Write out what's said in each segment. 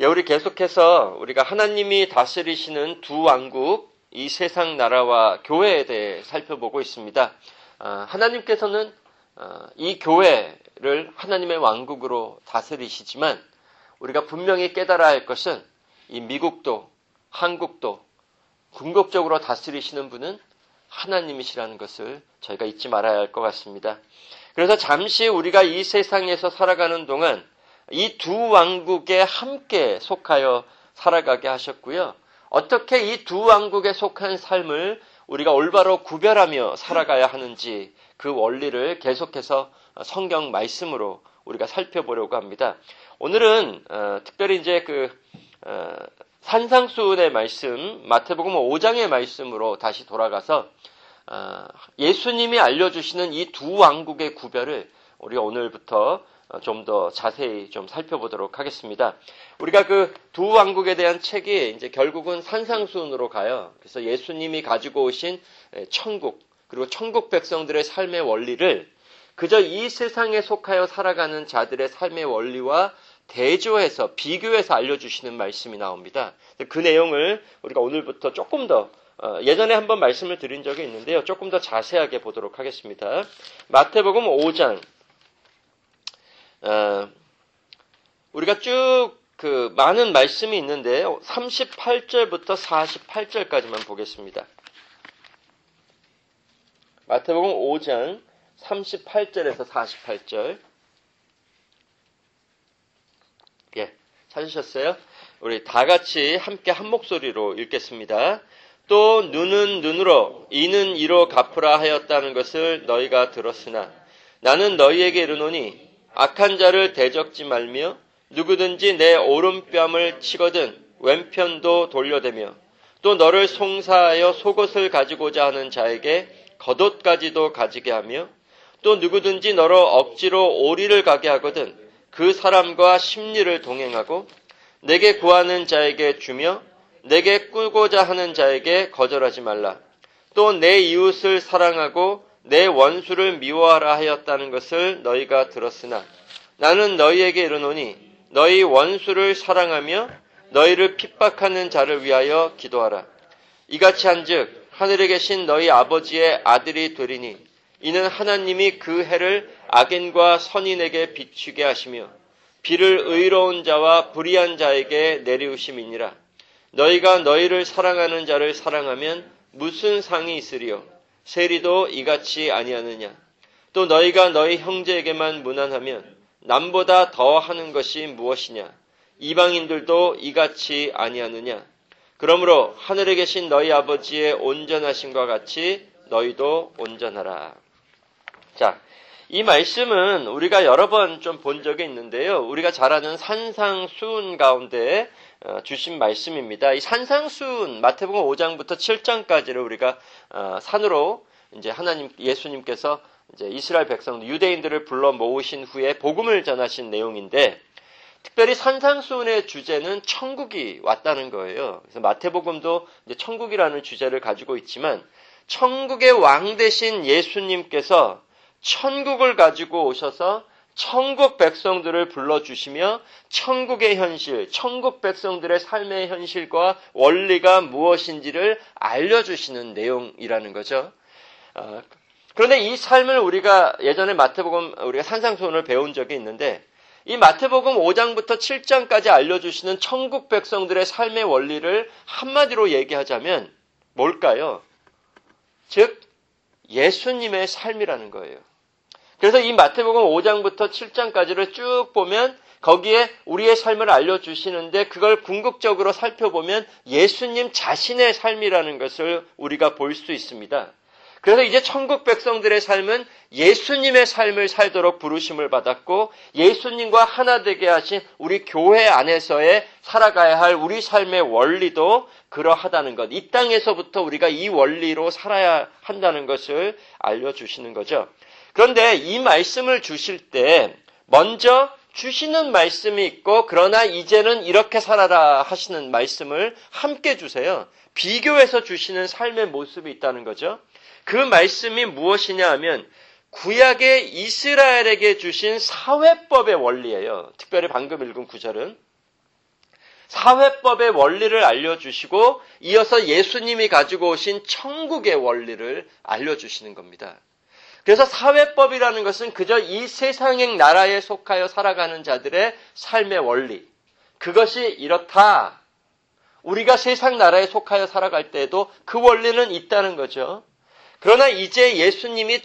우리 계속해서 우리가 하나님이 다스리시는 두 왕국, 이 세상 나라와 교회에 대해 살펴보고 있습니다. 하나님께서는 이 교회를 하나님의 왕국으로 다스리시지만 우리가 분명히 깨달아야 할 것은 이 미국도 한국도 궁극적으로 다스리시는 분은 하나님이시라는 것을 저희가 잊지 말아야 할 것 같습니다. 그래서 잠시 우리가 이 세상에서 살아가는 동안 이 두 왕국에 함께 속하여 살아가게 하셨고요. 어떻게 이 두 왕국에 속한 삶을 우리가 올바로 구별하며 살아가야 하는지 그 원리를 계속해서 성경 말씀으로 우리가 살펴보려고 합니다. 오늘은 특별히 이제 산상수훈의 말씀, 마태복음 5장의 말씀으로 다시 돌아가서 예수님이 알려주시는 이 두 왕국의 구별을 우리가 오늘부터 좀 더 자세히 좀 살펴보도록 하겠습니다. 우리가 그 두 왕국에 대한 책이 이제 결국은 산상수훈으로 가요. 그래서 예수님이 가지고 오신 천국, 그리고 천국 백성들의 삶의 원리를 그저 이 세상에 속하여 살아가는 자들의 삶의 원리와 대조해서 비교해서 알려주시는 말씀이 나옵니다. 그 내용을 우리가 오늘부터 조금 더 예전에 한번 말씀을 드린 적이 있는데요. 조금 더 자세하게 보도록 하겠습니다. 마태복음 5장 우리가 쭉 많은 말씀이 있는데 38절부터 48절까지만 보겠습니다. 마태복음 5장 38절에서 48절. 예, 찾으셨어요? 우리 다 같이 함께 한 목소리로 읽겠습니다. 또 눈은 눈으로 이는 이로 갚으라 하였다는 것을 너희가 들었으나 나는 너희에게 이르노니 악한 자를 대적지 말며 누구든지 내 오른뺨을 치거든 왼편도 돌려대며 또 너를 송사하여 속옷을 가지고자 하는 자에게 겉옷까지도 가지게 하며 또 누구든지 너로 억지로 오리를 가게 하거든 그 사람과 심리를 동행하고 내게 구하는 자에게 주며 내게 꾸고자 하는 자에게 거절하지 말라. 또 내 이웃을 사랑하고 내 원수를 미워하라 하였다는 것을 너희가 들었으나 나는 너희에게 이르노니 너희 원수를 사랑하며 너희를 핍박하는 자를 위하여 기도하라. 이같이 한즉 하늘에 계신 너희 아버지의 아들이 되리니 이는 하나님이 그 해를 악인과 선인에게 비추게 하시며 비를 의로운 자와 불의한 자에게 내리우심이니라. 너희가 너희를 사랑하는 자를 사랑하면 무슨 상이 있으리요? 세리도 이같이 아니하느냐? 또 너희가 너희 형제에게만 무난하면 남보다 더 하는 것이 무엇이냐? 이방인들도 이같이 아니하느냐? 그러므로 하늘에 계신 너희 아버지의 온전하심과 같이 너희도 온전하라. 자, 이 말씀은 우리가 여러 번 좀 본 적이 있는데요. 우리가 잘 아는 산상수훈 가운데 주신 말씀입니다. 이 산상수훈 마태복음 5장부터 7장까지를 우리가 산으로 이제 예수님께서 이제 이스라엘 백성들 유대인들을 불러 모으신 후에 복음을 전하신 내용인데 특별히 산상수훈의 주제는 천국이 왔다는 거예요. 그래서 마태복음도 이제 천국이라는 주제를 가지고 있지만 천국의 왕 되신 예수님께서 천국을 가지고 오셔서 천국 백성들을 불러주시며 천국의 현실, 천국 백성들의 삶의 현실과 원리가 무엇인지를 알려주시는 내용이라는 거죠. 그런데 이 삶을 우리가 예전에 우리가 산상수훈을 배운 적이 있는데 이 마태복음 5장부터 7장까지 알려주시는 천국 백성들의 삶의 원리를 한마디로 얘기하자면 뭘까요? 즉 예수님의 삶이라는 거예요. 그래서 이 마태복음 5장부터 7장까지를 쭉 보면 거기에 우리의 삶을 알려주시는데 그걸 궁극적으로 살펴보면 예수님 자신의 삶이라는 것을 우리가 볼 수 있습니다. 그래서 이제 천국 백성들의 삶은 예수님의 삶을 살도록 부르심을 받았고 예수님과 하나 되게 하신 우리 교회 안에서의 살아가야 할 우리 삶의 원리도 그러하다는 것. 이 땅에서부터 우리가 이 원리로 살아야 한다는 것을 알려주시는 거죠. 그런데 이 말씀을 주실 때 먼저 주시는 말씀이 있고 그러나 이제는 이렇게 살아라 하시는 말씀을 함께 주세요. 비교해서 주시는 삶의 모습이 있다는 거죠. 그 말씀이 무엇이냐 하면 구약의 이스라엘에게 주신 사회법의 원리예요. 특별히 방금 읽은 구절은 사회법의 원리를 알려주시고 이어서 예수님이 가지고 오신 천국의 원리를 알려주시는 겁니다. 그래서 사회법이라는 것은 그저 이 세상의 나라에 속하여 살아가는 자들의 삶의 원리, 그것이 이렇다. 우리가 세상 나라에 속하여 살아갈 때에도 그 원리는 있다는 거죠. 그러나 이제 예수님이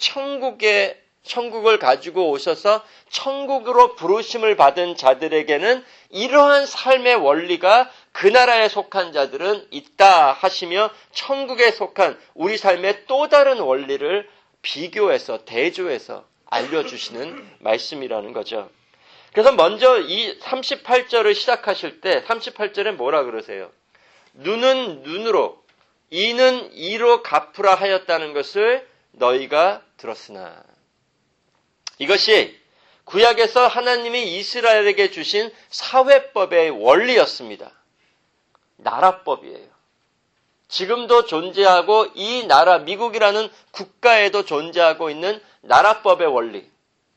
천국을 가지고 오셔서 천국으로 부르심을 받은 자들에게는 이러한 삶의 원리가 그 나라에 속한 자들은 있다 하시며 천국에 속한 우리 삶의 또 다른 원리를 비교해서 대조해서 알려주시는 말씀이라는 거죠. 그래서 먼저 이 38절을 시작하실 때 38절에 뭐라 그러세요? 눈은 눈으로 이는 이로 갚으라 하였다는 것을 너희가 들었으나. 이것이 구약에서 하나님이 이스라엘에게 주신 사회법의 원리였습니다. 나라법이에요. 지금도 존재하고 이 나라, 미국이라는 국가에도 존재하고 있는 나라법의 원리.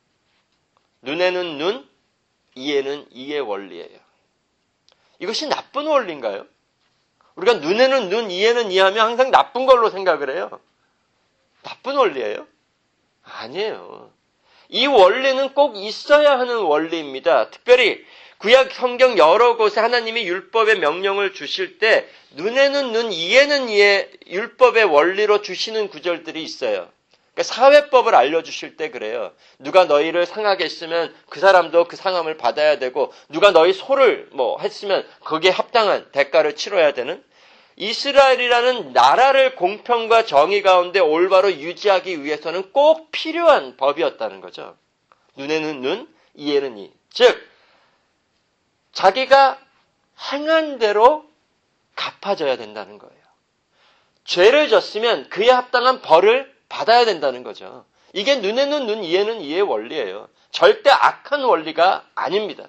눈에는 눈, 이에는 이의 원리예요. 이것이 나쁜 원리인가요? 우리가 눈에는 눈, 이에는 이 하면 항상 나쁜 걸로 생각을 해요. 나쁜 원리예요? 아니에요. 이 원리는 꼭 있어야 하는 원리입니다. 특별히 구약 성경 여러 곳에 하나님이 율법의 명령을 주실 때 눈에는 눈, 이에는 이의 율법의 원리로 주시는 구절들이 있어요. 그러니까 사회법을 알려주실 때 그래요. 누가 너희를 상하게 했으면 그 사람도 그 상함을 받아야 되고 누가 너희 소를 했으면 거기에 합당한 대가를 치러야 되는 이스라엘이라는 나라를 공평과 정의 가운데 올바로 유지하기 위해서는 꼭 필요한 법이었다는 거죠. 눈에는 눈, 이에는 이. 즉 자기가 행한 대로 갚아줘야 된다는 거예요. 죄를 졌으면 그에 합당한 벌을 받아야 된다는 거죠. 이게 눈에는 눈, 이에는 이의 원리예요. 절대 악한 원리가 아닙니다.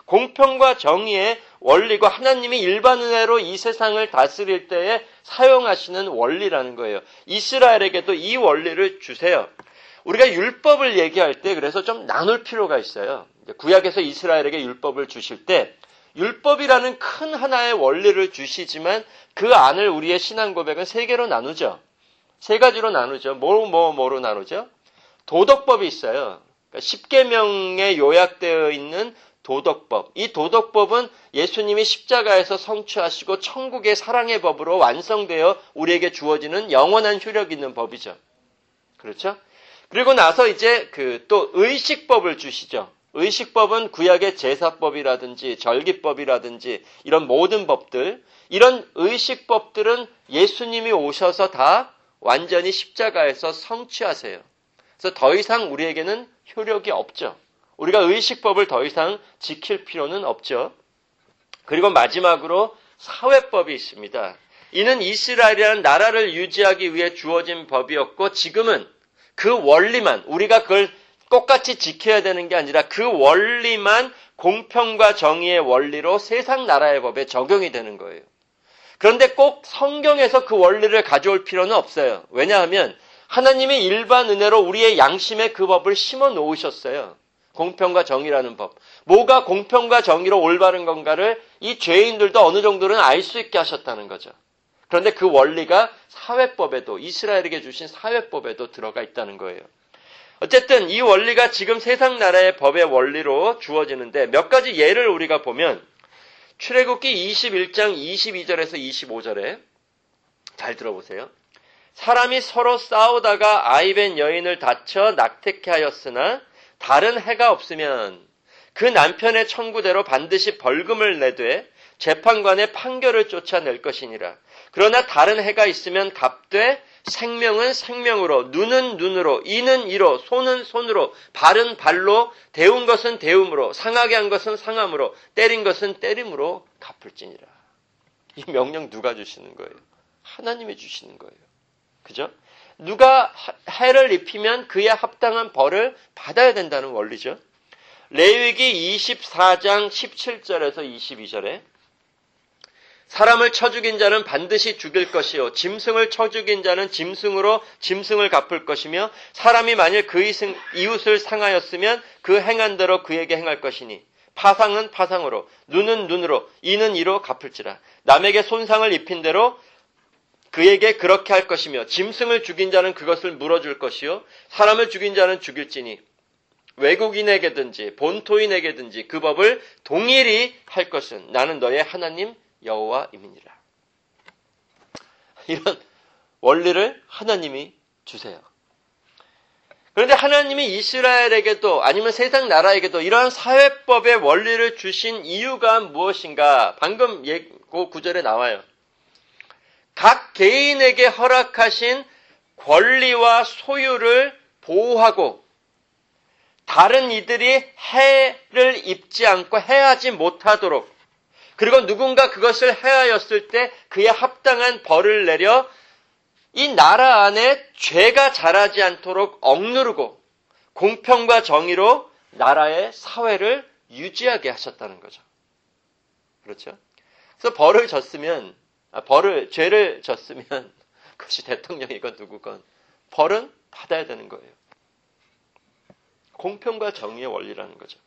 공평과 정의의 원리고 하나님이 일반 은혜로 이 세상을 다스릴 때에 사용하시는 원리라는 거예요. 이스라엘에게도 이 원리를 주세요. 우리가 율법을 얘기할 때 그래서 좀 나눌 필요가 있어요. 구약에서 이스라엘에게 율법을 주실 때 율법이라는 큰 하나의 원리를 주시지만 그 안을 우리의 신앙 고백은 세 개로 나누죠. 세 가지로 나누죠. 뭐로 나누죠? 도덕법이 있어요. 그러니까 10계명에 요약되어 있는 도덕법. 이 도덕법은 예수님이 십자가에서 성취하시고 천국의 사랑의 법으로 완성되어 우리에게 주어지는 영원한 효력 있는 법이죠. 그렇죠? 그리고 나서 이제 또 의식법을 주시죠. 의식법은 구약의 제사법이라든지 절기법이라든지 이런 모든 법들, 이런 의식법들은 예수님이 오셔서 다 완전히 십자가에서 성취하세요. 그래서 더 이상 우리에게는 효력이 없죠. 우리가 의식법을 더 이상 지킬 필요는 없죠. 그리고 마지막으로 사회법이 있습니다. 이는 이스라엘이라는 나라를 유지하기 위해 주어진 법이었고 지금은 그 원리만 우리가 그걸 똑같이 지켜야 되는 게 아니라 그 원리만 공평과 정의의 원리로 세상 나라의 법에 적용이 되는 거예요. 그런데 꼭 성경에서 그 원리를 가져올 필요는 없어요. 왜냐하면 하나님이 일반 은혜로 우리의 양심에 그 법을 심어 놓으셨어요. 공평과 정의라는 법. 뭐가 공평과 정의로 올바른 건가를 이 죄인들도 어느 정도는 알 수 있게 하셨다는 거죠. 그런데 그 원리가 사회법에도 이스라엘에게 주신 사회법에도 들어가 있다는 거예요. 어쨌든 이 원리가 지금 세상 나라의 법의 원리로 주어지는데 몇 가지 예를 우리가 보면 출애굽기 21장 22절에서 25절에 잘 들어보세요. 사람이 서로 싸우다가 아이벤 여인을 다쳐 낙태케 하였으나 다른 해가 없으면 그 남편의 청구대로 반드시 벌금을 내되 재판관의 판결을 쫓아낼 것이니라. 그러나 다른 해가 있으면 갚되 생명은 생명으로, 눈은 눈으로, 이는 이로, 손은 손으로, 발은 발로, 데운 것은 데움으로, 상하게 한 것은 상함으로, 때린 것은 때림으로 갚을지니라. 이 명령 누가 주시는 거예요? 하나님이 주시는 거예요. 그죠? 누가 해를 입히면 그에 합당한 벌을 받아야 된다는 원리죠. 레위기 24장 17절에서 22절에 사람을 쳐 죽인 자는 반드시 죽일 것이요 짐승을 쳐 죽인 자는 짐승으로 짐승을 갚을 것이며 사람이 만일 그 이웃을 상하였으면 그 행한 대로 그에게 행할 것이니 파상은 파상으로, 눈은 눈으로, 이는 이로 갚을지라. 남에게 손상을 입힌 대로 그에게 그렇게 할 것이며, 짐승을 죽인 자는 그것을 물어줄 것이요 사람을 죽인 자는 죽일지니 외국인에게든지 본토인에게든지 그 법을 동일히 할 것은 나는 너의 하나님 여호와임이니라. 이런 원리를 하나님이 주세요. 그런데 하나님이 이스라엘에게도 아니면 세상 나라에게도 이러한 사회법의 원리를 주신 이유가 무엇인가? 방금 그 구절에 나와요. 각 개인에게 허락하신 권리와 소유를 보호하고 다른 이들이 해를 입지 않고 해하지 못하도록, 그리고 누군가 그것을 해하였을 때 그에 합당한 벌을 내려 이 나라 안에 죄가 자라지 않도록 억누르고 공평과 정의로 나라의 사회를 유지하게 하셨다는 거죠. 그렇죠? 그래서 죄를 졌으면 그것이 대통령이건 누구건 벌은 받아야 되는 거예요. 공평과 정의의 원리라는 거죠.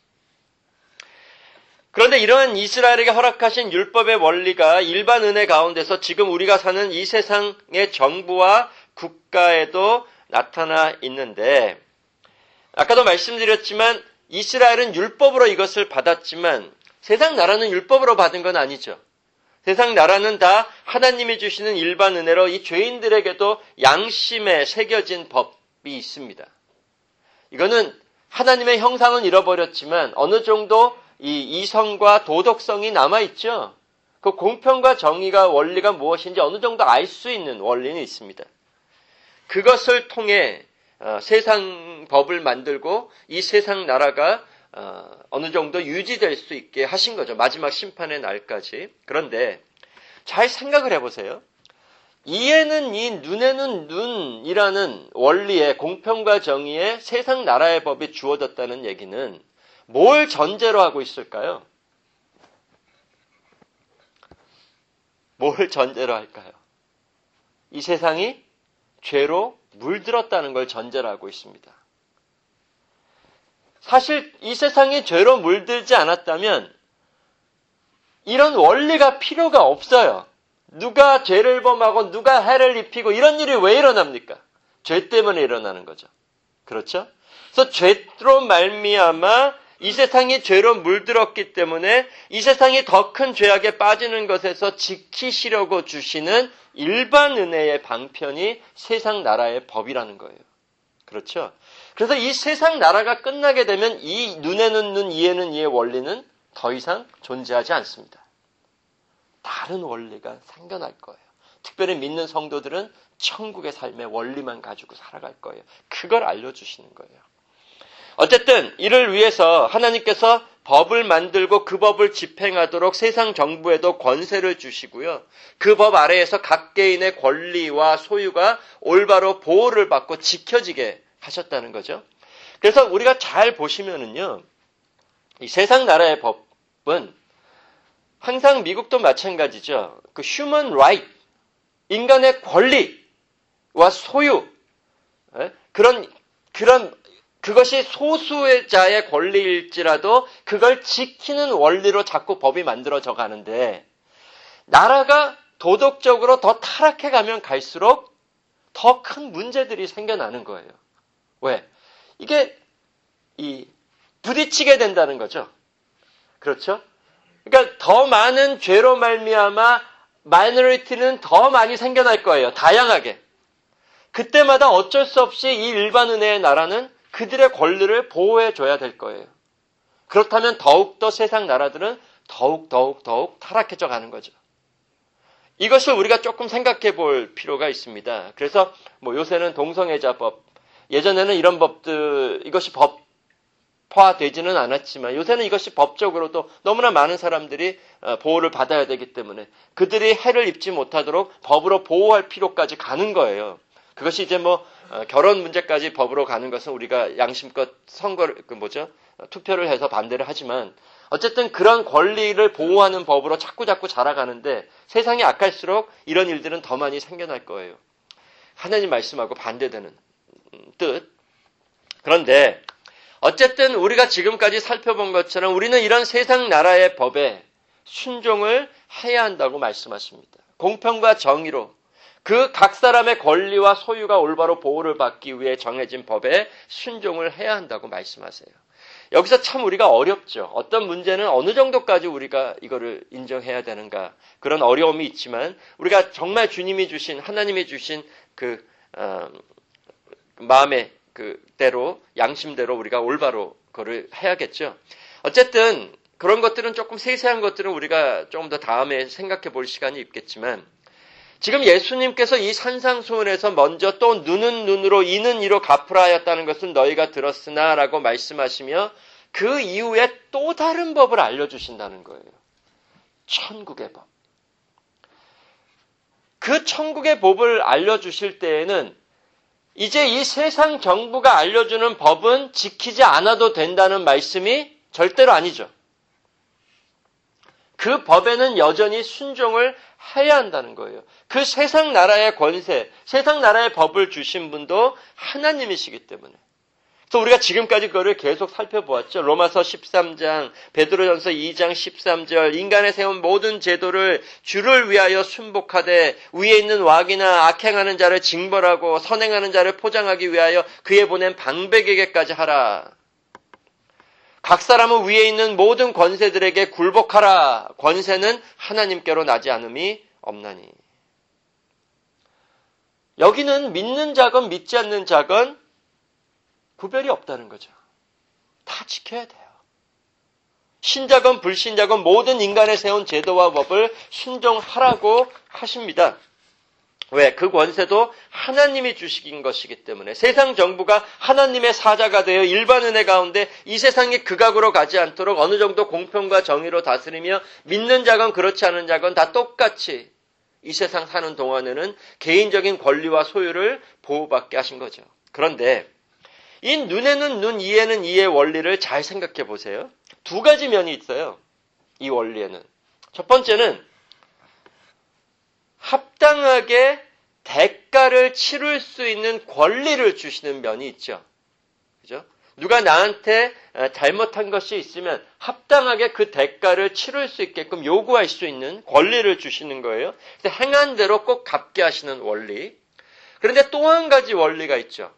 그런데 이러한 이스라엘에게 허락하신 율법의 원리가 일반 은혜 가운데서 지금 우리가 사는 이 세상의 정부와 국가에도 나타나 있는데, 아까도 말씀드렸지만 이스라엘은 율법으로 이것을 받았지만 세상 나라는 율법으로 받은 건 아니죠. 세상 나라는 다 하나님이 주시는 일반 은혜로 이 죄인들에게도 양심에 새겨진 법이 있습니다. 이거는 하나님의 형상은 잃어버렸지만 어느 정도 이 이성과 도덕성이 남아있죠. 그 공평과 정의가 원리가 무엇인지 어느 정도 알 수 있는 원리는 있습니다. 그것을 통해 세상 법을 만들고 이 세상 나라가 어느 정도 유지될 수 있게 하신 거죠. 마지막 심판의 날까지. 그런데 잘 생각을 해보세요. 이에는 이, 눈에는 눈이라는 원리의 공평과 정의의 세상 나라의 법이 주어졌다는 얘기는 뭘 전제로 하고 있을까요? 뭘 전제로 할까요? 이 세상이 죄로 물들었다는 걸 전제로 하고 있습니다. 사실 이 세상이 죄로 물들지 않았다면 이런 원리가 필요가 없어요. 누가 죄를 범하고 누가 해를 입히고 이런 일이 왜 일어납니까? 죄 때문에 일어나는 거죠. 그렇죠? 그래서 죄로 말미암아 이 세상이 죄로 물들었기 때문에 이 세상이 더 큰 죄악에 빠지는 것에서 지키시려고 주시는 일반 은혜의 방편이 세상 나라의 법이라는 거예요. 그렇죠? 그래서 이 세상 나라가 끝나게 되면 이 눈에는 눈, 이에는 이의 원리는 더 이상 존재하지 않습니다. 다른 원리가 생겨날 거예요. 특별히 믿는 성도들은 천국의 삶의 원리만 가지고 살아갈 거예요. 그걸 알려주시는 거예요. 어쨌든 이를 위해서 하나님께서 법을 만들고 그 법을 집행하도록 세상 정부에도 권세를 주시고요. 그 법 아래에서 각 개인의 권리와 소유가 올바로 보호를 받고 지켜지게 하셨다는 거죠. 그래서 우리가 잘 보시면은요, 이 세상 나라의 법은 항상 미국도 마찬가지죠. 그 human right, 인간의 권리와 소유, 그것이 소수자의 권리일지라도 그걸 지키는 원리로 자꾸 법이 만들어져 가는데, 나라가 도덕적으로 더 타락해 가면 갈수록 더 큰 문제들이 생겨나는 거예요. 왜? 이게 부딪히게 된다는 거죠. 그렇죠? 그러니까 더 많은 죄로 말미암아 마이너리티는 더 많이 생겨날 거예요. 다양하게. 그때마다 어쩔 수 없이 이 일반 은혜의 나라는 그들의 권리를 보호해줘야 될 거예요. 그렇다면 더욱더 세상 나라들은 더욱 타락해져 가는 거죠. 이것을 우리가 조금 생각해 볼 필요가 있습니다. 그래서 요새는 동성애자법, 예전에는 이런 법들, 이것이 법화되지는 않았지만 요새는 이것이 법적으로도 너무나 많은 사람들이 보호를 받아야 되기 때문에 그들이 해를 입지 못하도록 법으로 보호할 필요까지 가는 거예요. 그것이 이제 결혼 문제까지 법으로 가는 것은 우리가 양심껏 투표를 해서 반대를 하지만 어쨌든 그런 권리를 보호하는 법으로 자꾸 자라가는데 세상이 악할수록 이런 일들은 더 많이 생겨날 거예요. 하나님 말씀하고 반대되는 뜻. 그런데 어쨌든 우리가 지금까지 살펴본 것처럼 우리는 이런 세상 나라의 법에 순종을 해야 한다고 말씀하십니다. 공평과 정의로 그 각 사람의 권리와 소유가 올바로 보호를 받기 위해 정해진 법에 순종을 해야 한다고 말씀하세요. 여기서 참 우리가 어렵죠. 어떤 문제는 어느 정도까지 우리가 이거를 인정해야 되는가. 그런 어려움이 있지만 우리가 정말 주님이 주신 하나님이 주신 그 마음의 그대로 양심대로 우리가 올바로 그거를 해야겠죠. 어쨌든 그런 것들은 조금 세세한 것들은 우리가 조금 더 다음에 생각해 볼 시간이 있겠지만 지금 예수님께서 이 산상수훈에서 먼저 또 눈은 눈으로 이는 이로 갚으라 하였다는 것은 너희가 들었으나 라고 말씀하시며 그 이후에 또 다른 법을 알려주신다는 거예요. 천국의 법. 그 천국의 법을 알려주실 때에는 이제 이 세상 정부가 알려주는 법은 지키지 않아도 된다는 말씀이 절대로 아니죠. 그 법에는 여전히 순종을 해야 한다는 거예요. 그 세상 나라의 권세, 세상 나라의 법을 주신 분도 하나님이시기 때문에. 그래서 우리가 지금까지 그거를 계속 살펴보았죠. 로마서 13장, 베드로전서 2장 13절, 인간에 세운 모든 제도를 주를 위하여 순복하되 위에 있는 왕이나 악행하는 자를 징벌하고 선행하는 자를 포장하기 위하여 그에 보낸 방백에게까지 하라. 각 사람은 위에 있는 모든 권세들에게 굴복하라. 권세는 하나님께로 나지 않음이 없나니. 여기는 믿는 자건 믿지 않는 자건 구별이 없다는 거죠. 다 지켜야 돼요. 신자건 불신자건 모든 인간에 세운 제도와 법을 순종하라고 하십니다. 왜? 그 권세도 하나님이 주신 것이기 때문에 세상 정부가 하나님의 사자가 되어 일반 은혜 가운데 이 세상이 극악으로 가지 않도록 어느 정도 공평과 정의로 다스리며 믿는 자건 그렇지 않은 자건 다 똑같이 이 세상 사는 동안에는 개인적인 권리와 소유를 보호받게 하신 거죠. 그런데 이 눈에는 눈, 이에는 이의 원리를 잘 생각해 보세요. 두 가지 면이 있어요. 이 원리에는. 첫 번째는 합당하게 대가를 치를 수 있는 권리를 주시는 면이 있죠. 그죠? 누가 나한테 잘못한 것이 있으면 합당하게 그 대가를 치를 수 있게끔 요구할 수 있는 권리를 주시는 거예요. 그래서 행한 대로 꼭 갚게 하시는 원리. 그런데 또 한 가지 원리가 있죠.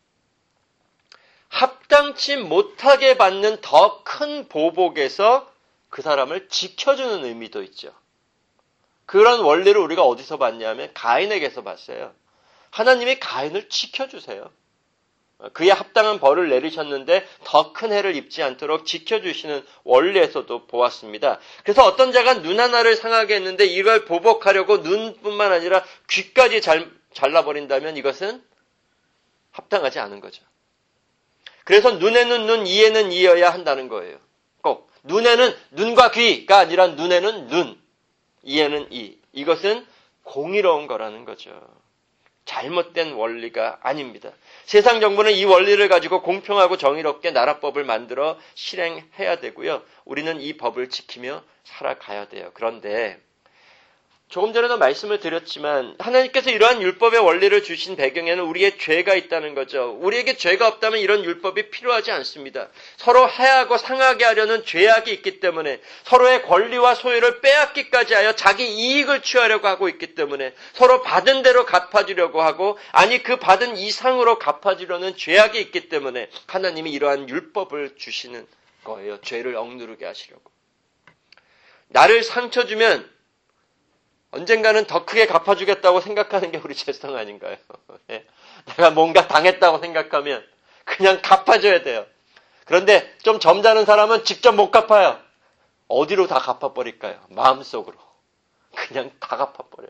합당치 못하게 받는 더 큰 보복에서 그 사람을 지켜주는 의미도 있죠. 그런 원리를 우리가 어디서 봤냐면 가인에게서 봤어요. 하나님이 가인을 지켜주세요. 그에 합당한 벌을 내리셨는데 더 큰 해를 입지 않도록 지켜주시는 원리에서도 보았습니다. 그래서 어떤 자가 눈 하나를 상하게 했는데 이걸 보복하려고 눈뿐만 아니라 귀까지 잘라버린다면 이것은 합당하지 않은 거죠. 그래서 눈에는 눈, 이에는 이여야 한다는 거예요. 꼭 눈에는 눈과 귀가 아니라 눈에는 눈, 이에는 이. 이것은 공의로운 거라는 거죠. 잘못된 원리가 아닙니다. 세상 정부는 이 원리를 가지고 공평하고 정의롭게 나라법을 만들어 실행해야 되고요. 우리는 이 법을 지키며 살아가야 돼요. 그런데 조금 전에도 말씀을 드렸지만 하나님께서 이러한 율법의 원리를 주신 배경에는 우리의 죄가 있다는 거죠. 우리에게 죄가 없다면 이런 율법이 필요하지 않습니다. 서로 해하고 상하게 하려는 죄악이 있기 때문에 서로의 권리와 소유를 빼앗기까지 하여 자기 이익을 취하려고 하고 있기 때문에 서로 받은 대로 갚아주려고 하고 아니 그 받은 이상으로 갚아주려는 죄악이 있기 때문에 하나님이 이러한 율법을 주시는 거예요. 죄를 억누르게 하시려고. 나를 상처 주면 언젠가는 더 크게 갚아주겠다고 생각하는 게 우리 죄성 아닌가요? 내가 뭔가 당했다고 생각하면 그냥 갚아줘야 돼요. 그런데 좀 점잖은 사람은 직접 못 갚아요. 어디로 다 갚아버릴까요? 마음속으로. 그냥 다 갚아버려요.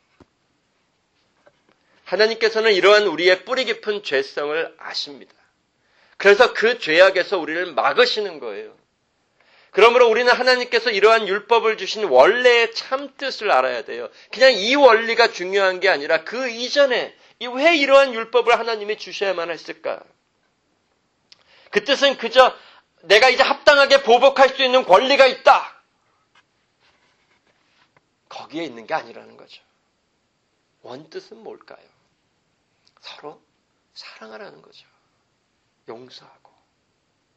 하나님께서는 이러한 우리의 뿌리 깊은 죄성을 아십니다. 그래서 그 죄악에서 우리를 막으시는 거예요. 그러므로 우리는 하나님께서 이러한 율법을 주신 원래의 참 뜻을 알아야 돼요. 그냥 이 원리가 중요한 게 아니라 그 이전에 왜 이러한 율법을 하나님이 주셔야만 했을까? 그 뜻은 그저 내가 이제 합당하게 보복할 수 있는 권리가 있다. 거기에 있는 게 아니라는 거죠. 원뜻은 뭘까요? 서로 사랑하라는 거죠. 용서하고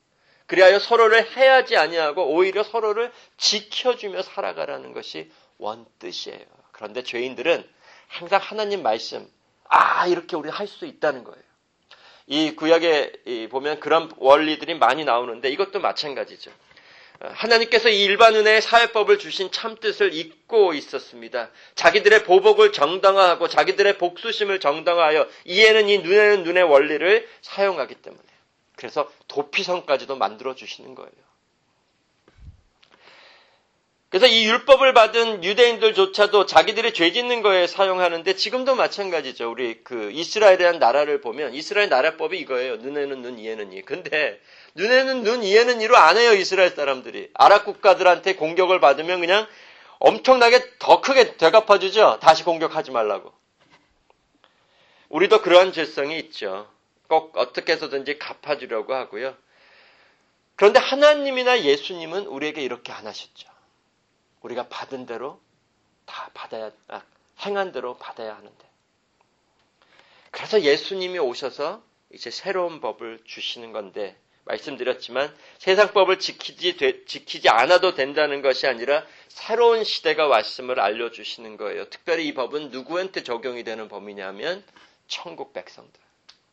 그리하여 서로를 해하지 아니하고 오히려 서로를 지켜주며 살아가라는 것이 원뜻이에요. 그런데 죄인들은 항상 하나님 말씀, 이렇게 우리 할 수 있다는 거예요. 이 구약에 보면 그런 원리들이 많이 나오는데 이것도 마찬가지죠. 하나님께서 이 일반 은혜의 사회법을 주신 참뜻을 잊고 있었습니다. 자기들의 보복을 정당화하고 자기들의 복수심을 정당화하여 이에는 이 눈에는 눈의 원리를 사용하기 때문에 그래서 도피성까지도 만들어 주시는 거예요. 그래서 이 율법을 받은 유대인들조차도 자기들이 죄 짓는 거에 사용하는데 지금도 마찬가지죠. 우리 이스라엘이라는 나라를 보면 이스라엘 나라법이 이거예요. 눈에는 눈, 이에는 이. 근데 눈에는 눈, 이에는 이로 안 해요. 이스라엘 사람들이. 아랍 국가들한테 공격을 받으면 그냥 엄청나게 더 크게 되갚아주죠. 다시 공격하지 말라고. 우리도 그러한 죄성이 있죠. 꼭 어떻게 해서든지 갚아주려고 하고요. 그런데 하나님이나 예수님은 우리에게 이렇게 안 하셨죠. 우리가 받은 대로 다 행한 대로 받아야 하는데. 그래서 예수님이 오셔서 이제 새로운 법을 주시는 건데, 말씀드렸지만 세상 법을 지키지 않아도 된다는 것이 아니라 새로운 시대가 왔음을 알려주시는 거예요. 특별히 이 법은 누구한테 적용이 되는 법이냐면 천국 백성들.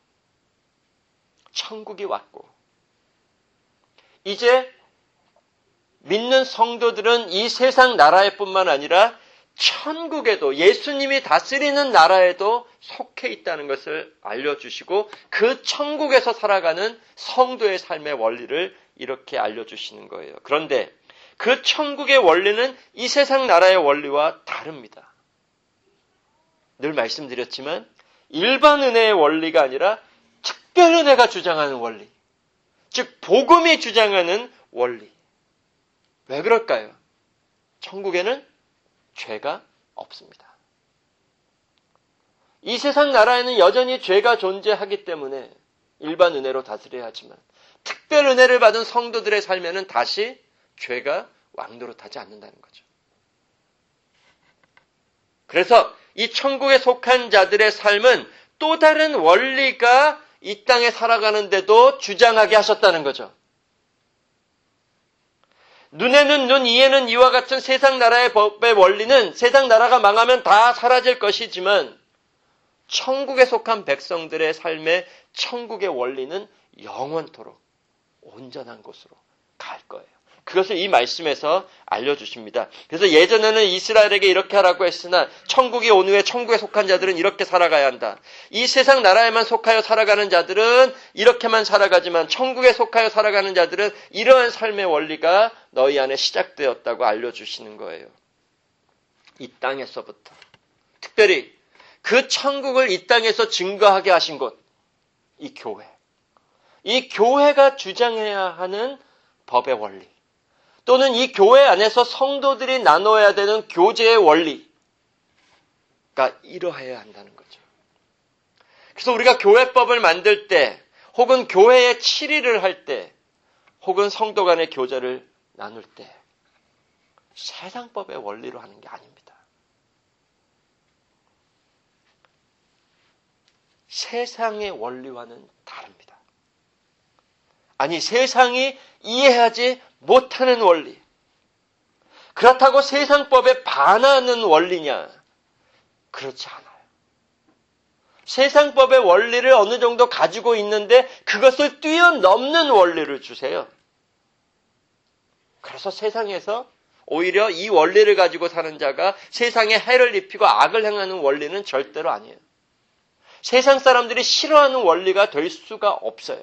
천국이 왔고, 이제 믿는 성도들은 이 세상 나라에 뿐만 아니라 천국에도 예수님이 다스리는 나라에도 속해 있다는 것을 알려주시고 그 천국에서 살아가는 성도의 삶의 원리를 이렇게 알려주시는 거예요. 그런데 그 천국의 원리는 이 세상 나라의 원리와 다릅니다. 늘 말씀드렸지만 일반 은혜의 원리가 아니라 특별 은혜가 주장하는 원리, 즉 복음이 주장하는 원리. 왜 그럴까요? 천국에는 죄가 없습니다. 이 세상 나라에는 여전히 죄가 존재하기 때문에 일반 은혜로 다스려야 하지만 특별 은혜를 받은 성도들의 삶에는 다시 죄가 왕노릇하지 않는다는 거죠. 그래서 이 천국에 속한 자들의 삶은 또 다른 원리가 이 땅에 살아가는데도 주장하게 하셨다는 거죠. 눈에는 눈, 이에는 이와 같은 세상 나라의 법의 원리는 세상 나라가 망하면 다 사라질 것이지만 천국에 속한 백성들의 삶의 천국의 원리는 영원토록 온전한 곳으로 갈 거예요. 그것을 이 말씀에서 알려주십니다. 그래서 예전에는 이스라엘에게 이렇게 하라고 했으나 천국이 온 후에 천국에 속한 자들은 이렇게 살아가야 한다. 이 세상 나라에만 속하여 살아가는 자들은 이렇게만 살아가지만 천국에 속하여 살아가는 자들은 이러한 삶의 원리가 너희 안에 시작되었다고 알려주시는 거예요. 이 땅에서부터. 특별히 그 천국을 이 땅에서 증거하게 하신 곳, 이 교회. 이 교회가 주장해야 하는 법의 원리. 또는 이 교회 안에서 성도들이 나눠야 되는 교제의 원리가 이러해야 한다는 거죠. 그래서 우리가 교회법을 만들 때 혹은 교회의 치리를 할 때 혹은 성도 간의 교제를 나눌 때 세상법의 원리로 하는 게 아닙니다. 세상의 원리와는 다릅니다. 아니, 세상이 이해하지 못하는 원리. 그렇다고 세상법에 반하는 원리냐? 그렇지 않아요. 세상법의 원리를 어느 정도 가지고 있는데 그것을 뛰어넘는 원리를 주세요. 그래서 세상에서 오히려 이 원리를 가지고 사는 자가 세상에 해를 입히고 악을 행하는 원리는 절대로 아니에요. 세상 사람들이 싫어하는 원리가 될 수가 없어요.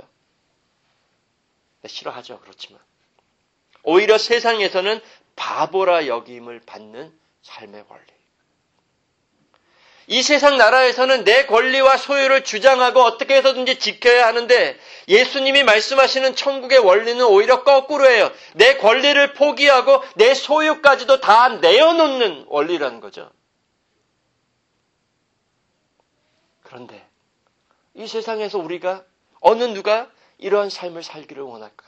싫어하죠. 그렇지만 오히려 세상에서는 바보라 여김을 받는 삶의 원리. 이 세상 나라에서는 내 권리와 소유를 주장하고 어떻게 해서든지 지켜야 하는데 예수님이 말씀하시는 천국의 원리는 오히려 거꾸로예요. 내 권리를 포기하고 내 소유까지도 다 내어놓는 원리라는 거죠. 그런데 이 세상에서 우리가 어느 누가 이러한 삶을 살기를 원할까요?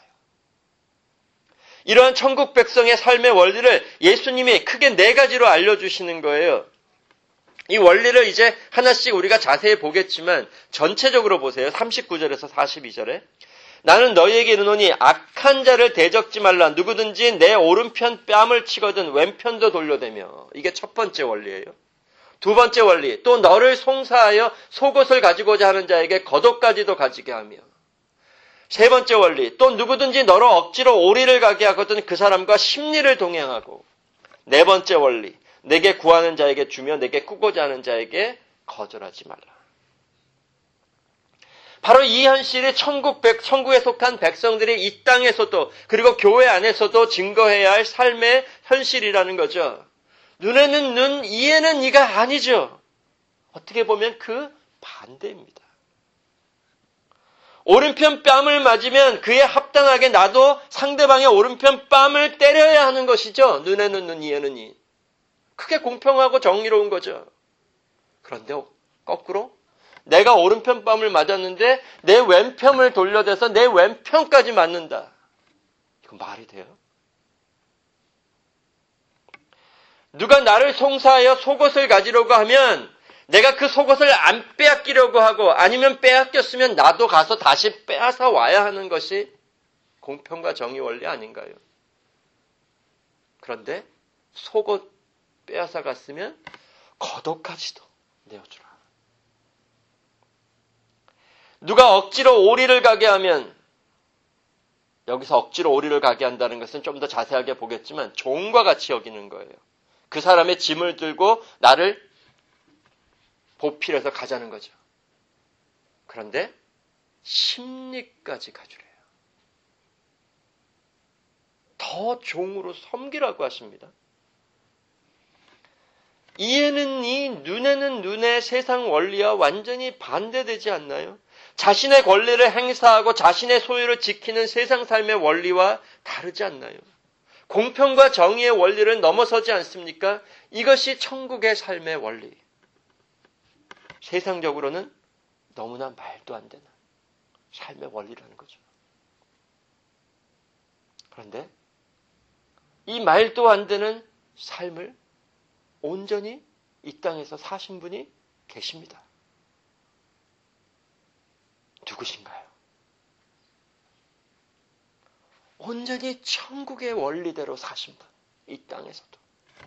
이러한 천국 백성의 삶의 원리를 예수님이 크게 4가지로 알려주시는 거예요. 이 원리를 이제 하나씩 우리가 자세히 보겠지만 전체적으로 보세요. 39절에서 42절에 나는 너희에게 이르노니 악한 자를 대적지 말라. 누구든지 내 오른편 뺨을 치거든 왼편도 돌려대며. 이게 첫 번째 원리예요. 두 번째 원리, 또 너를 송사하여 속옷을 가지고자 하는 자에게 겉옷까지도 가지게 하며. 세 번째 원리, 또 누구든지 너로 억지로 오리를 가게 하거든 그 사람과 심리를 동행하고. 네 번째 원리, 내게 구하는 자에게 주며 내게 꾸고자 하는 자에게 거절하지 말라. 바로 이 현실이 천국에 속한 백성들이 이 땅에서도 그리고 교회 안에서도 증거해야 할 삶의 현실이라는 거죠. 눈에는 눈, 이에는 이가 아니죠. 어떻게 보면 그 반대입니다. 오른편 뺨을 맞으면 그에 합당하게 나도 상대방의 오른편 뺨을 때려야 하는 것이죠. 눈에는 눈, 이에는 이. 그게 공평하고 정의로운 거죠. 그런데 거꾸로 내가 오른편 뺨을 맞았는데 내 왼편을 돌려대서 내 왼편까지 맞는다. 이건 말이 돼요? 누가 나를 송사하여 속옷을 가지려고 하면 내가 그 속옷을 안 빼앗기려고 하고 아니면 빼앗겼으면 나도 가서 다시 빼앗아 와야 하는 것이 공평과 정의 원리 아닌가요? 그런데 속옷 빼앗아 갔으면 겉옷까지도 내어주라. 누가 억지로 오리를 가게 하면, 여기서 억지로 오리를 가게 한다는 것은 좀 더 자세하게 보겠지만 종과 같이 여기는 거예요. 그 사람의 짐을 들고 나를 보필해서 가자는 거죠. 그런데 심리까지 가주래요. 더 종으로 섬기라고 하십니다. 이에는 이, 눈에는 눈의 세상 원리와 완전히 반대되지 않나요? 자신의 권리를 행사하고 자신의 소유를 지키는 세상 삶의 원리와 다르지 않나요? 공평과 정의의 원리를 넘어서지 않습니까? 이것이 천국의 삶의 원리. 세상적으로는 너무나 말도 안 되는 삶의 원리라는 거죠. 그런데 이 말도 안 되는 삶을 온전히 이 땅에서 사신 분이 계십니다. 누구신가요? 온전히 천국의 원리대로 사신 분, 이 땅에서도.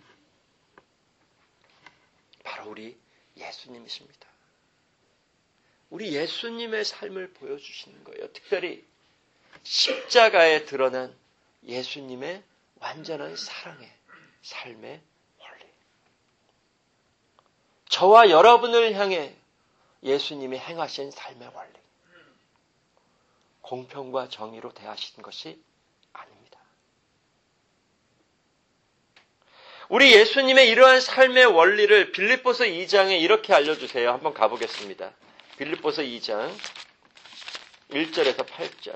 바로 우리 예수님이십니다. 우리 예수님의 삶을 보여주시는 거예요. 특별히 십자가에 드러난 예수님의 완전한 사랑의 삶의 원리. 저와 여러분을 향해 예수님이 행하신 삶의 원리. 공평과 정의로 대하신 것이 아닙니다. 우리 예수님의 이러한 삶의 원리를 빌립보서 2장에 이렇게 알려주세요. 한번 가보겠습니다. 빌립보서 2장 1절에서 8절.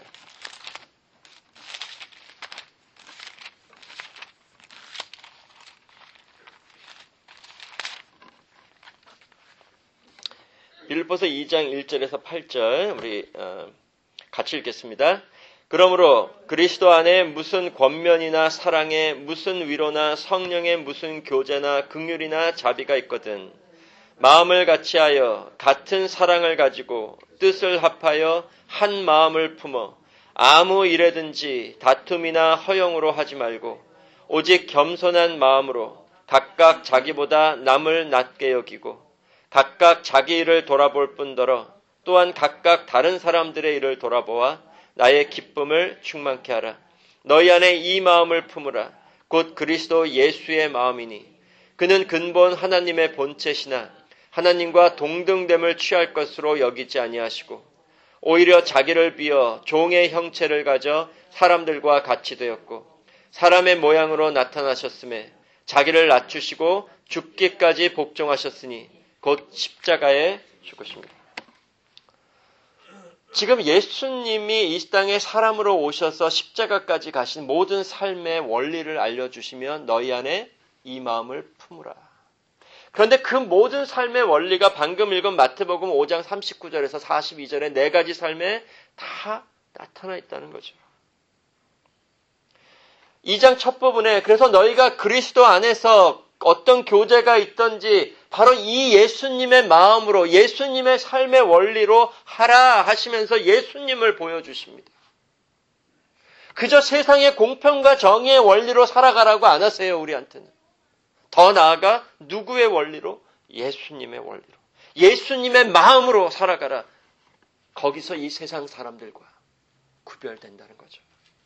빌립보서 2장 1절에서 8절 우리 같이 읽겠습니다. 그러므로 그리스도 안에 무슨 권면이나 사랑에 무슨 위로나 성령의 무슨 교제나 긍휼이나 자비가 있거든 마음을 같이하여 같은 사랑을 가지고 뜻을 합하여 한 마음을 품어 아무 일에든지 다툼이나 허영으로 하지 말고 오직 겸손한 마음으로 각각 자기보다 남을 낮게 여기고 각각 자기 일을 돌아볼 뿐더러 또한 각각 다른 사람들의 일을 돌아보아 나의 기쁨을 충만케 하라. 너희 안에 이 마음을 품으라. 곧 그리스도 예수의 마음이니 그는 근본 하나님의 본체시나 하나님과 동등됨을 취할 것으로 여기지 아니하시고 오히려 자기를 비어 종의 형체를 가져 사람들과 같이 되었고 사람의 모양으로 나타나셨음에 자기를 낮추시고 죽기까지 복종하셨으니 곧 십자가에 죽으십니다. 지금 예수님이 이 땅에 사람으로 오셔서 십자가까지 가신 모든 삶의 원리를 알려주시면 너희 안에 이 마음을 품으라. 그런데 그 모든 삶의 원리가 방금 읽은 마태복음 5장 39절에서 42절의 네 가지 삶에 다 나타나 있다는 거죠. 2장 첫 부분에 그래서 너희가 그리스도 안에서 어떤 교제가 있든지 바로 이 예수님의 마음으로 예수님의 삶의 원리로 하라 하시면서 예수님을 보여주십니다. 그저 세상의 공평과 정의의 원리로 살아가라고 안 하세요, 우리한테는. 더 나아가 누구의 원리로? 예수님의 원리로. 예수님의 마음으로 살아가라. 거기서 이 세상 사람들과 구별된다는 거죠.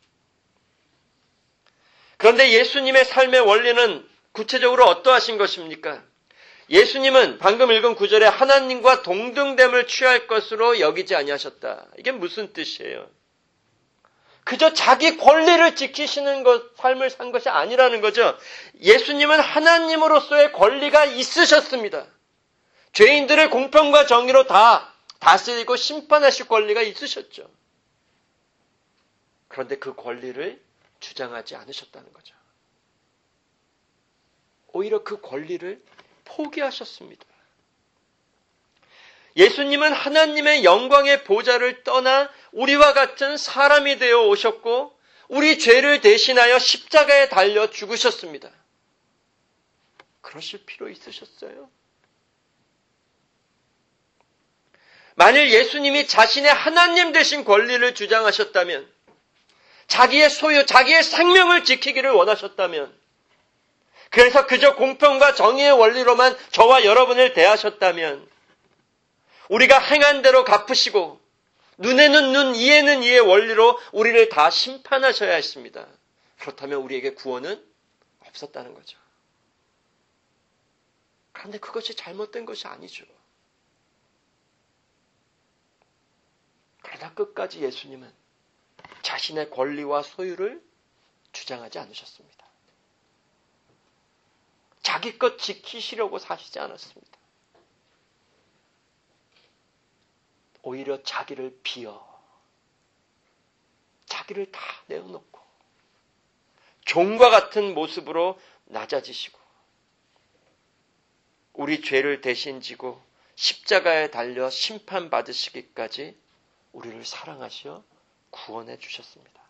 그런데 예수님의 삶의 원리는 구체적으로 어떠하신 것입니까? 예수님은 방금 읽은 구절에 하나님과 동등됨을 취할 것으로 여기지 아니하셨다. 이게 무슨 뜻이에요? 그저 자기 권리를 지키시는 삶을 산 것이 아니라는 거죠. 예수님은 하나님으로서의 권리가 있으셨습니다. 죄인들을 공평과 정의로 다 다스리고 심판하실 권리가 있으셨죠. 그런데 그 권리를 주장하지 않으셨다는 거죠. 오히려 그 권리를 포기하셨습니다. 예수님은 하나님의 영광의 보좌를 떠나 우리와 같은 사람이 되어 오셨고 우리 죄를 대신하여 십자가에 달려 죽으셨습니다. 그러실 필요 있으셨어요? 만일 예수님이 자신의 하나님 되신 권리를 주장하셨다면, 자기의 소유, 자기의 생명을 지키기를 원하셨다면, 그래서 그저 공평과 정의의 원리로만 저와 여러분을 대하셨다면, 우리가 행한 대로 갚으시고 눈에는 눈, 이에는 이의 원리로 우리를 다 심판하셔야 했습니다. 그렇다면 우리에게 구원은 없었다는 거죠. 그런데 그것이 잘못된 것이 아니죠. 그러나 끝까지 예수님은 자신의 권리와 소유를 주장하지 않으셨습니다. 자기 것 지키시려고 사시지 않았습니다. 오히려 자기를 비워, 자기를 다 내어놓고 종과 같은 모습으로 낮아지시고 우리 죄를 대신 지고 십자가에 달려 심판받으시기까지 우리를 사랑하시어 구원해 주셨습니다.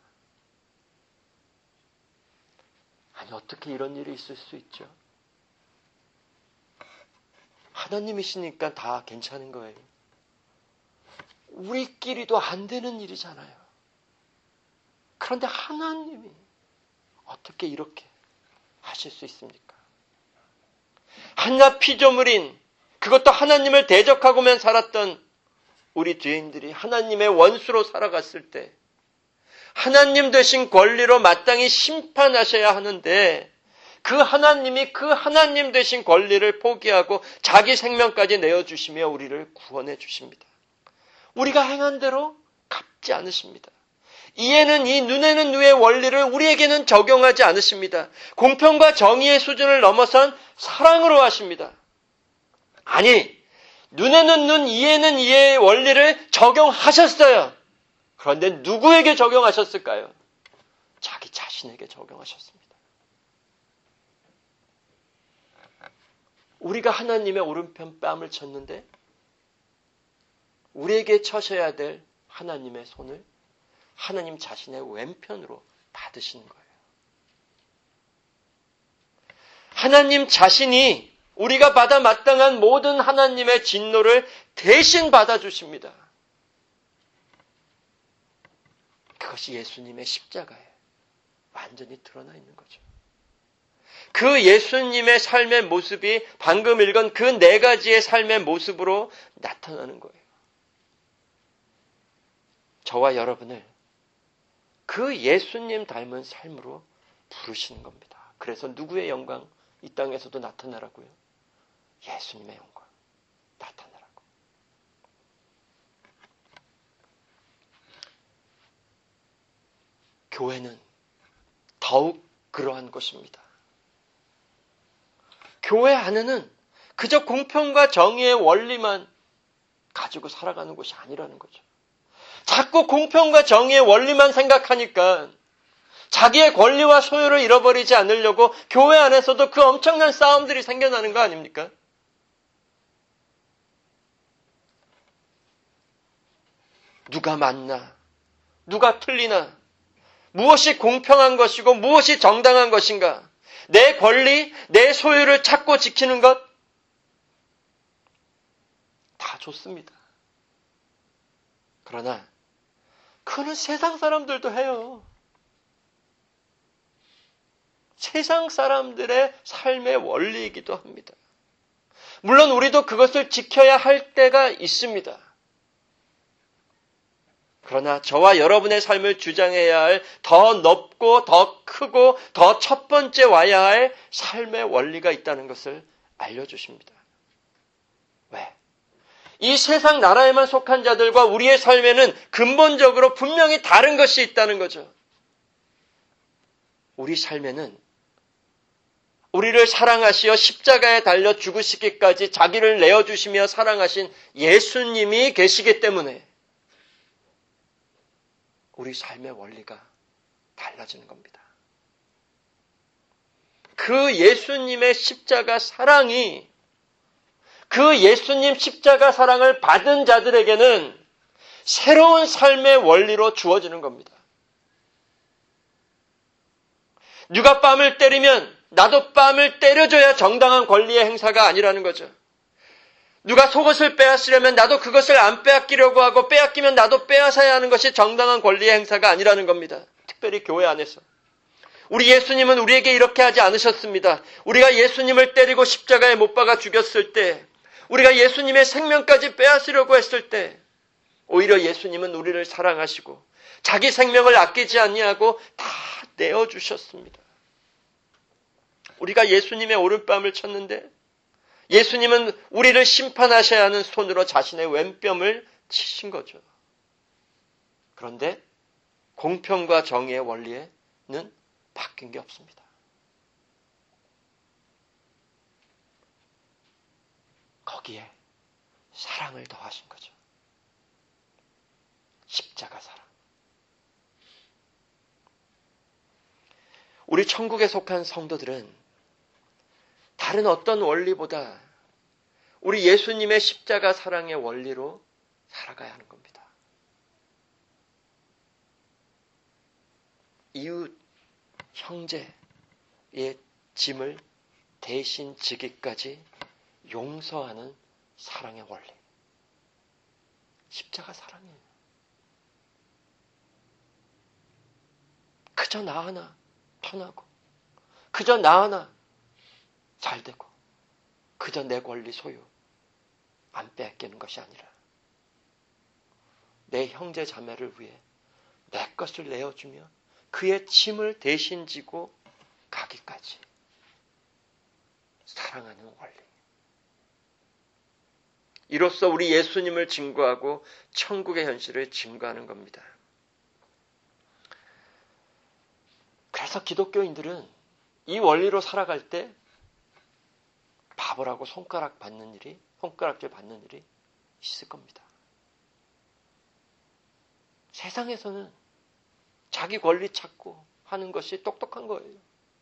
아니, 어떻게 이런 일이 있을 수 있죠? 하나님이시니까 다 괜찮은 거예요. 우리끼리도 안 되는 일이잖아요. 그런데 하나님이 어떻게 이렇게 하실 수 있습니까? 한낱 피조물인, 그것도 하나님을 대적하고만 살았던 우리 죄인들이 하나님의 원수로 살아갔을 때 하나님 되신 권리로 마땅히 심판하셔야 하는데 그 하나님이 그 하나님 되신 권리를 포기하고 자기 생명까지 내어주시며 우리를 구원해 주십니다. 우리가 행한 대로 갚지 않으십니다. 이에는 이, 눈에는 눈의 원리를 우리에게는 적용하지 않으십니다. 공평과 정의의 수준을 넘어선 사랑으로 하십니다. 아니, 눈에는 눈, 이에는 이의 원리를 적용하셨어요. 그런데 누구에게 적용하셨을까요? 자기 자신에게 적용하셨습니다. 우리가 하나님의 오른편 뺨을 쳤는데 우리에게 쳐셔야 될 하나님의 손을 하나님 자신의 왼편으로 받으시는 거예요. 하나님 자신이 우리가 받아 마땅한 모든 하나님의 진노를 대신 받아주십니다. 그것이 예수님의 십자가에 완전히 드러나 있는 거죠. 그 예수님의 삶의 모습이 방금 읽은 그 네 가지의 삶의 모습으로 나타나는 거예요. 저와 여러분을 그 예수님 닮은 삶으로 부르시는 겁니다. 그래서 누구의 영광 이 땅에서도 나타나라고요? 예수님의 영광 나타나라고. 교회는 더욱 그러한 것입니다. 교회 안에는 그저 공평과 정의의 원리만 가지고 살아가는 것이 아니라는 거죠. 자꾸 공평과 정의의 원리만 생각하니까 자기의 권리와 소유를 잃어버리지 않으려고 교회 안에서도 그 엄청난 싸움들이 생겨나는 거 아닙니까? 누가 맞나? 누가 틀리나? 무엇이 공평한 것이고 무엇이 정당한 것인가? 내 권리, 내 소유를 찾고 지키는 것? 다 좋습니다. 그러나 그는 세상 사람들도 해요. 세상 사람들의 삶의 원리이기도 합니다. 물론 우리도 그것을 지켜야 할 때가 있습니다. 그러나 저와 여러분의 삶을 주장해야 할 더 넓고 더 크고 더 첫 번째 와야 할 삶의 원리가 있다는 것을 알려주십니다. 왜? 이 세상 나라에만 속한 자들과 우리의 삶에는 근본적으로 분명히 다른 것이 있다는 거죠. 우리 삶에는 우리를 사랑하시어 십자가에 달려 죽으시기까지 자기를 내어주시며 사랑하신 예수님이 계시기 때문에 우리 삶의 원리가 달라지는 겁니다. 그 예수님의 십자가 사랑이, 그 예수님 십자가 사랑을 받은 자들에게는 새로운 삶의 원리로 주어지는 겁니다. 누가 뺨을 때리면 나도 뺨을 때려줘야 정당한 권리의 행사가 아니라는 거죠. 누가 속옷을 빼앗으려면 나도 그것을 안 빼앗기려고 하고 빼앗기면 나도 빼앗아야 하는 것이 정당한 권리의 행사가 아니라는 겁니다. 특별히 교회 안에서. 우리 예수님은 우리에게 이렇게 하지 않으셨습니다. 우리가 예수님을 때리고 십자가에 못 박아 죽였을 때, 우리가 예수님의 생명까지 빼앗으려고 했을 때 오히려 예수님은 우리를 사랑하시고 자기 생명을 아끼지 아니하고 다 내어주셨습니다. 우리가 예수님의 오른뺨을 쳤는데 예수님은 우리를 심판하셔야 하는 손으로 자신의 왼뺨을 치신 거죠. 그런데 공평과 정의의 원리에는 바뀐 게 없습니다. 거기에 사랑을 더하신 거죠. 십자가 사랑. 우리 천국에 속한 성도들은 다른 어떤 원리보다 우리 예수님의 십자가 사랑의 원리로 살아가야 하는 겁니다. 이웃, 형제의 짐을 대신 지기까지 용서하는 사랑의 원리. 십자가 사랑이에요. 그저 나 하나 편하고, 그저 나 하나 잘 되고, 그저 내 권리 소유 안 빼앗기는 것이 아니라 내 형제 자매를 위해 내 것을 내어주며 그의 짐을 대신 지고 가기까지 사랑하는 원리. 이로써 우리 예수님을 증거하고 천국의 현실을 증거하는 겁니다. 그래서 기독교인들은 이 원리로 살아갈 때 바보라고 손가락질 받는 일이 있을 겁니다. 세상에서는 자기 권리 찾고 하는 것이 똑똑한 거예요.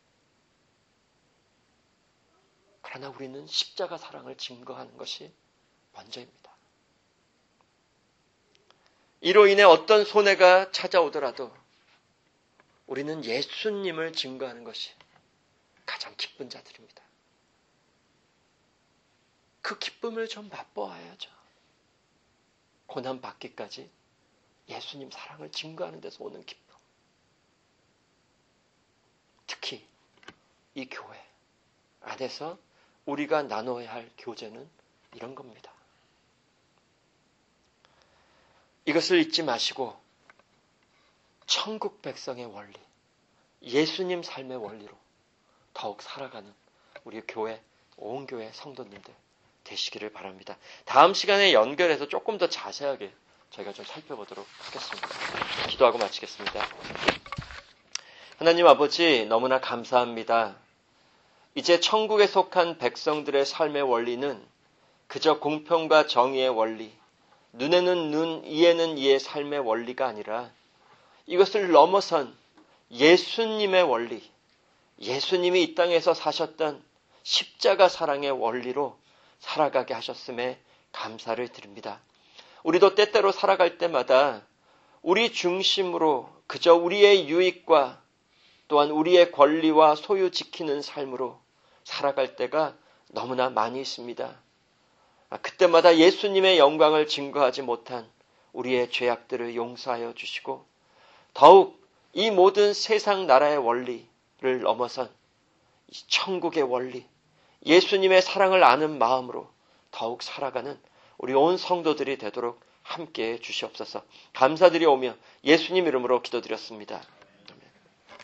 그러나 우리는 십자가 사랑을 증거하는 것이 먼저입니다. 이로 인해 어떤 손해가 찾아오더라도 우리는 예수님을 증거하는 것이 가장 기쁜 자들입니다. 그 기쁨을 좀 맛보아야죠. 고난 받기까지 예수님 사랑을 증거하는 데서 오는 기쁨. 특히 이 교회 안에서 우리가 나눠야 할 교제는 이런 겁니다. 이것을 잊지 마시고 천국 백성의 원리, 예수님 삶의 원리로 더욱 살아가는 우리 교회, 온 교회 성도님들 되시기를 바랍니다. 다음 시간에 연결해서 조금 더 자세하게 저희가 좀 살펴보도록 하겠습니다. 기도하고 마치겠습니다. 하나님 아버지, 너무나 감사합니다. 이제 천국에 속한 백성들의 삶의 원리는 그저 공평과 정의의 원리, 눈에는 눈, 이에는 이의 삶의 원리가 아니라 이것을 넘어선 예수님의 원리, 예수님이 이 땅에서 사셨던 십자가 사랑의 원리로 살아가게 하셨음에 감사를 드립니다. 우리도 때때로 살아갈 때마다 우리 중심으로 그저 우리의 유익과 또한 우리의 권리와 소유 지키는 삶으로 살아갈 때가 너무나 많이 있습니다. 그때마다 예수님의 영광을 증거하지 못한 우리의 죄악들을 용서하여 주시고 더욱 이 모든 세상 나라의 원리를 넘어선 천국의 원리, 예수님의 사랑을 아는 마음으로 더욱 살아가는 우리 온 성도들이 되도록 함께해 주시옵소서. 감사드리오며 예수님 이름으로 기도드렸습니다.